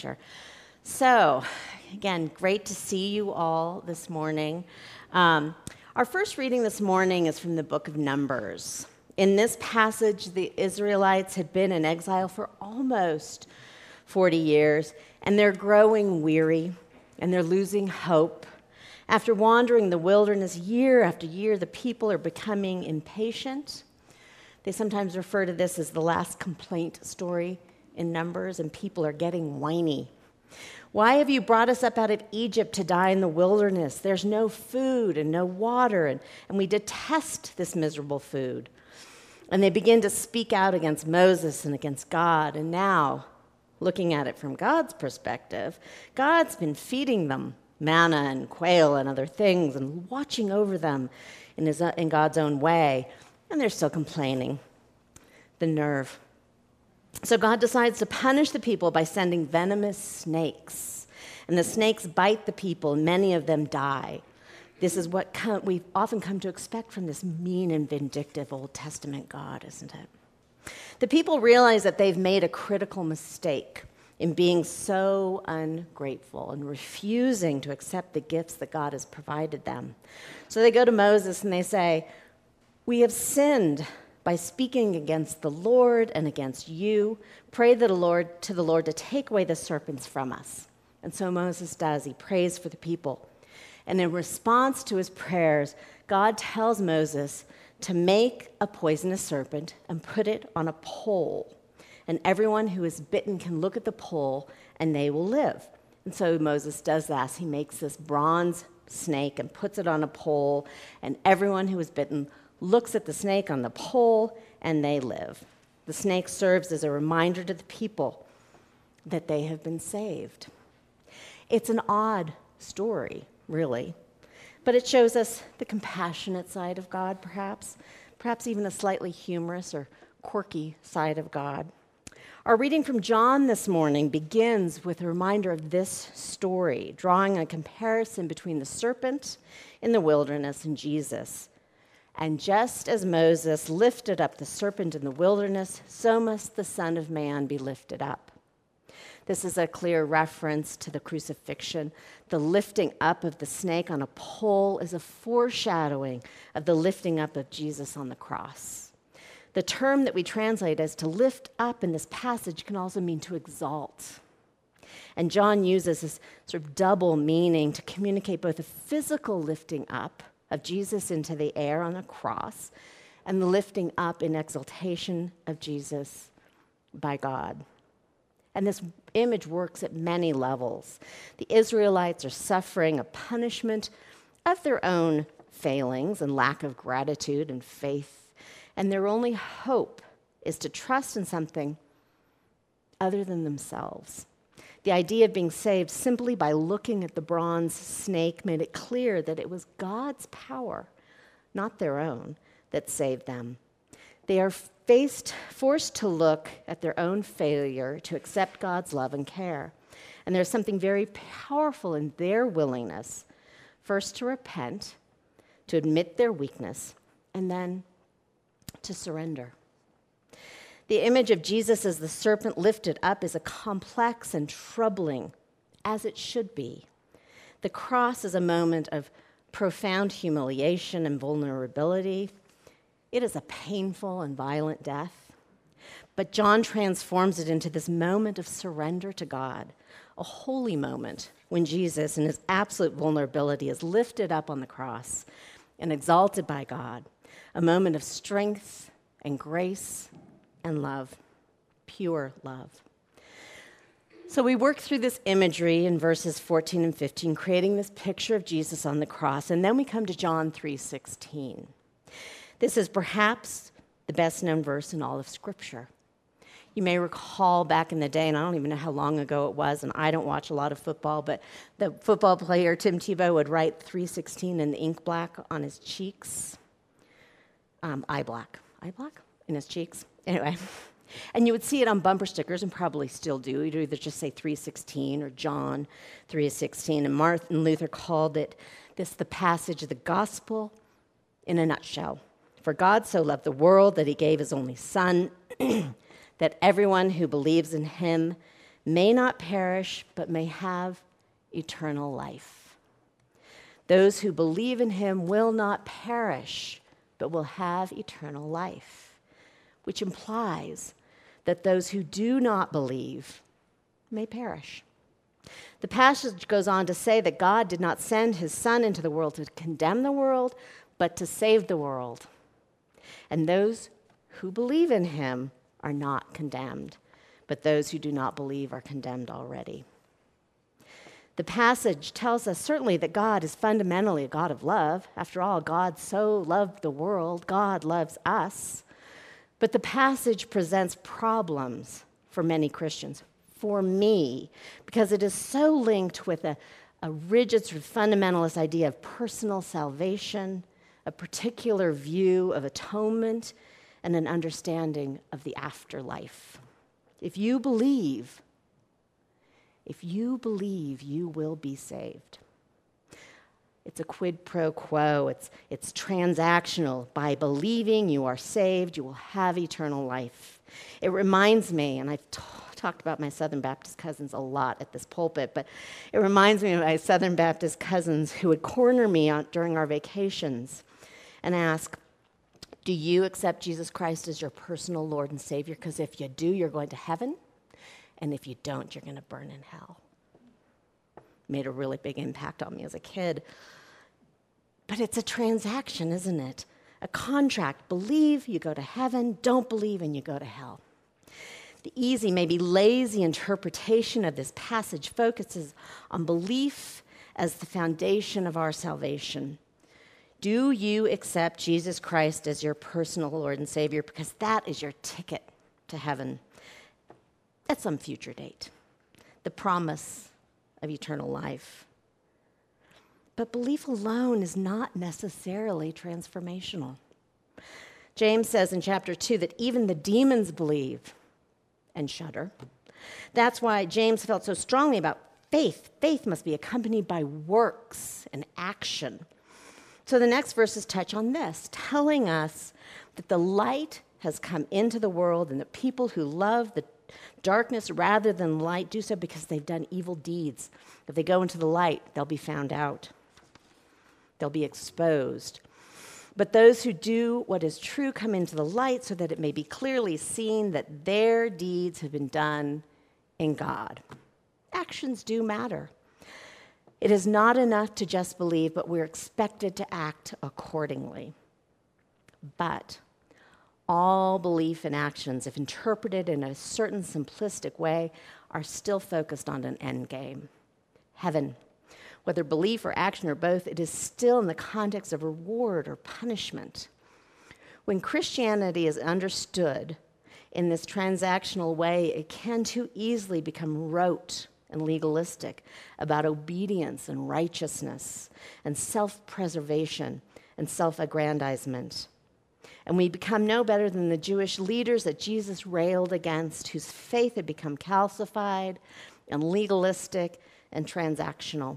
adventure. So, again, great to see you all this morning. Our first reading this morning is from the book of Numbers. In this passage, the Israelites had been in exile for almost 40 years, and they're growing weary, and they're losing hope. After wandering the wilderness year after year, the people are becoming impatient. They sometimes refer to this as the last complaint story in Numbers, and people are getting whiny. Why have you brought us up out of Egypt to die in the wilderness? There's no food and no water, and we detest this miserable food. And they begin to speak out against Moses and against God. And now, looking at it from God's perspective, God's been feeding them manna and quail and other things and watching over them in God's own way. And they're still complaining. The nerve. So God decides to punish the people by sending venomous snakes. And the snakes bite the people, and many of them die. This is what we've often come to expect from this mean and vindictive Old Testament God, isn't it? The people realize that they've made a critical mistake in being so ungrateful and refusing to accept the gifts that God has provided them. So they go to Moses and they say, "We have sinned by speaking against the Lord and against you. Pray to the Lord to take away the serpents from us." And so Moses does. He prays for the people. And in response to his prayers, God tells Moses to make a poisonous serpent and put it on a pole. And everyone who is bitten can look at the pole and they will live. And so Moses does that. He makes this bronze snake and puts it on a pole, and everyone who is bitten looks at the snake on the pole, and they live. The snake serves as a reminder to the people that they have been saved. It's an odd story, really, but it shows us the compassionate side of God, perhaps even a slightly humorous or quirky side of God. Our reading from John this morning begins with a reminder of this story, drawing a comparison between the serpent in the wilderness and Jesus. And just as Moses lifted up the serpent in the wilderness, so must the Son of Man be lifted up. This is a clear reference to the crucifixion. The lifting up of the snake on a pole is a foreshadowing of the lifting up of Jesus on the cross. The term that we translate as to lift up in this passage can also mean to exalt. And John uses this sort of double meaning to communicate both a physical lifting up of Jesus into the air on a cross, and the lifting up in exaltation of Jesus by God. And this image works at many levels. The Israelites are suffering a punishment of their own failings and lack of gratitude and faith, and their only hope is to trust in something other than themselves. The idea of being saved simply by looking at the bronze snake made it clear that it was God's power, not their own, that saved them. They are forced to look at their own failure to accept God's love and care. And there's something very powerful in their willingness, first to repent, to admit their weakness, and then to surrender. The image of Jesus as the serpent lifted up is a complex and troubling, as it should be. The cross is a moment of profound humiliation and vulnerability. It is a painful and violent death. But John transforms it into this moment of surrender to God, a holy moment when Jesus, in his absolute vulnerability, is lifted up on the cross and exalted by God, a moment of strength and grace and love, pure love. So we work through this imagery in verses 14 and 15, creating this picture of Jesus on the cross, and then we come to John 3:16. This is perhaps the best-known verse in all of Scripture. You may recall back in the day, and I don't even know how long ago it was, and I don't watch a lot of football, but the football player Tim Tebow would write 3:16 in the ink black on his cheeks. Eye black in his cheeks. Anyway, and you would see it on bumper stickers, and probably still do. You'd either just say 3:16 or John 3:16. And Martin Luther called it the passage of the gospel in a nutshell. For God so loved the world that he gave his only Son, that everyone who believes in him may not perish, but may have eternal life. Those who believe in him will not perish, but will have eternal life, which implies that those who do not believe may perish. The passage goes on to say that God did not send his Son into the world to condemn the world, but to save the world. And those who believe in him are not condemned, but those who do not believe are condemned already. The passage tells us certainly that God is fundamentally a God of love. After all, God so loved the world, God loves us. But the passage presents problems for many Christians, for me, because it is so linked with a rigid sort of fundamentalist idea of personal salvation, a particular view of atonement, and an understanding of the afterlife. If you believe, you will be saved. It's a quid pro quo. It's transactional. By believing you are saved, you will have eternal life. It reminds me, and I've talked about my Southern Baptist cousins a lot at this pulpit, but it reminds me of my Southern Baptist cousins who would corner me during our vacations and ask, do you accept Jesus Christ as your personal Lord and Savior? Because if you do, you're going to heaven. And if you don't, you're going to burn in hell. Made a really big impact on me as a kid. But it's a transaction, isn't it? A contract. Believe, you go to heaven. Don't believe, and you go to hell. The easy, maybe lazy interpretation of this passage focuses on belief as the foundation of our salvation. Do you accept Jesus Christ as your personal Lord and Savior? Because that is your ticket to heaven at some future date. The promise of eternal life. But belief alone is not necessarily transformational. James says in chapter 2 that even the demons believe and shudder. That's why James felt so strongly about faith. Faith must be accompanied by works and action. So the next verses touch on this, telling us that the light has come into the world and that people who love the darkness rather than light do so because they've done evil deeds. If they go into the light, they'll be found out. They'll be exposed. But those who do what is true come into the light so that it may be clearly seen that their deeds have been done in God. Actions do matter. It is not enough to just believe, but we're expected to act accordingly. But all belief and actions, if interpreted in a certain simplistic way, are still focused on an end game, heaven. Whether belief or action or both, it is still in the context of reward or punishment. When Christianity is understood in this transactional way, it can too easily become rote and legalistic about obedience and righteousness and self-preservation and self-aggrandizement. And we become no better than the Jewish leaders that Jesus railed against, whose faith had become calcified and legalistic and transactional.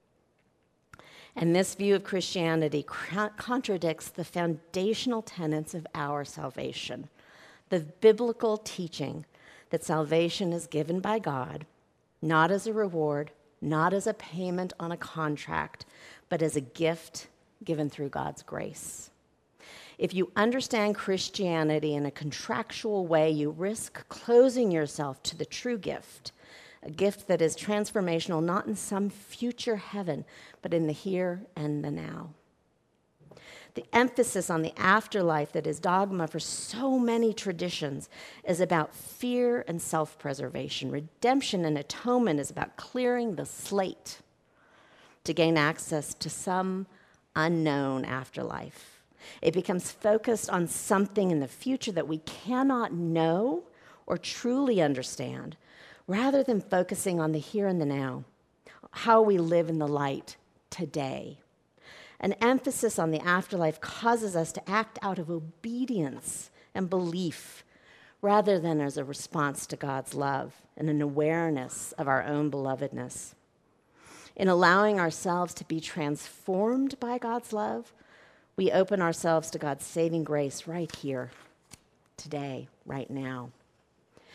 And this view of Christianity contradicts the foundational tenets of our salvation, the biblical teaching that salvation is given by God, not as a reward, not as a payment on a contract, but as a gift given through God's grace. If you understand Christianity in a contractual way, you risk closing yourself to the true gift, a gift that is transformational, not in some future heaven, but in the here and the now. The emphasis on the afterlife that is dogma for so many traditions is about fear and self-preservation. Redemption and atonement is about clearing the slate to gain access to some unknown afterlife. It becomes focused on something in the future that we cannot know or truly understand, rather than focusing on the here and the now, how we live in the light today. An emphasis on the afterlife causes us to act out of obedience and belief rather than as a response to God's love and an awareness of our own belovedness. In allowing ourselves to be transformed by God's love, we open ourselves to God's saving grace right here, today, right now.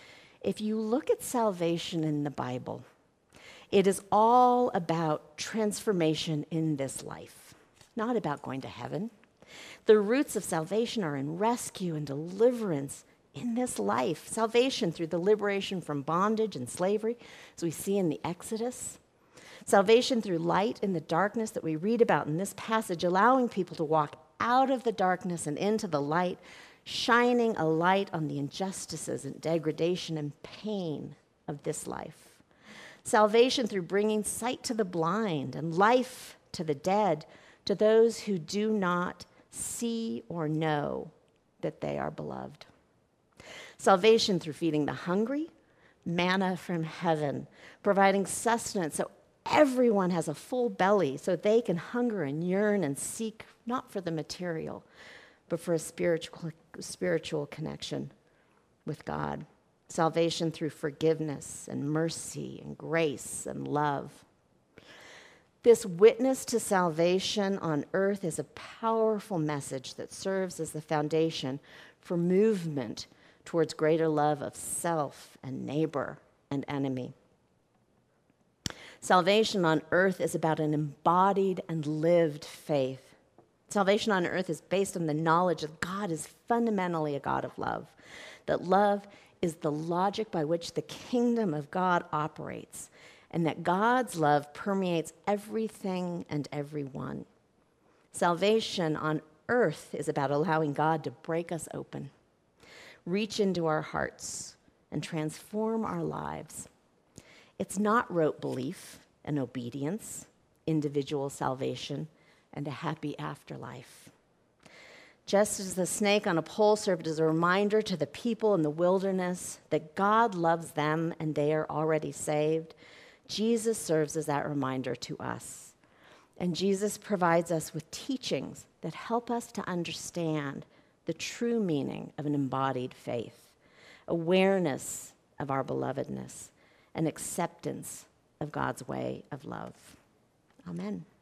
If you look at salvation in the Bible, it is all about transformation in this life, not about going to heaven. The roots of salvation are in rescue and deliverance in this life. Salvation through the liberation from bondage and slavery, as we see in the Exodus. Salvation through light in the darkness that we read about in this passage, allowing people to walk out of the darkness and into the light, shining a light on the injustices and degradation and pain of this life. Salvation through bringing sight to the blind and life to the dead, to those who do not see or know that they are beloved. Salvation through feeding the hungry, manna from heaven, providing sustenance so everyone has a full belly so they can hunger and yearn and seek not for the material, but for a spiritual connection with God. Salvation through forgiveness and mercy and grace and love. This witness to salvation on earth is a powerful message that serves as the foundation for movement towards greater love of self and neighbor and enemy. Salvation on earth is about an embodied and lived faith. Salvation on earth is based on the knowledge that God is fundamentally a God of love, that love is the logic by which the kingdom of God operates, and that God's love permeates everything and everyone. Salvation on earth is about allowing God to break us open, reach into our hearts, and transform our lives. It's not rote belief and obedience, individual salvation, and a happy afterlife. Just as the snake on a pole served as a reminder to the people in the wilderness that God loves them and they are already saved, Jesus serves as that reminder to us. And Jesus provides us with teachings that help us to understand the true meaning of an embodied faith, awareness of our belovedness, and acceptance of God's way of love. Amen.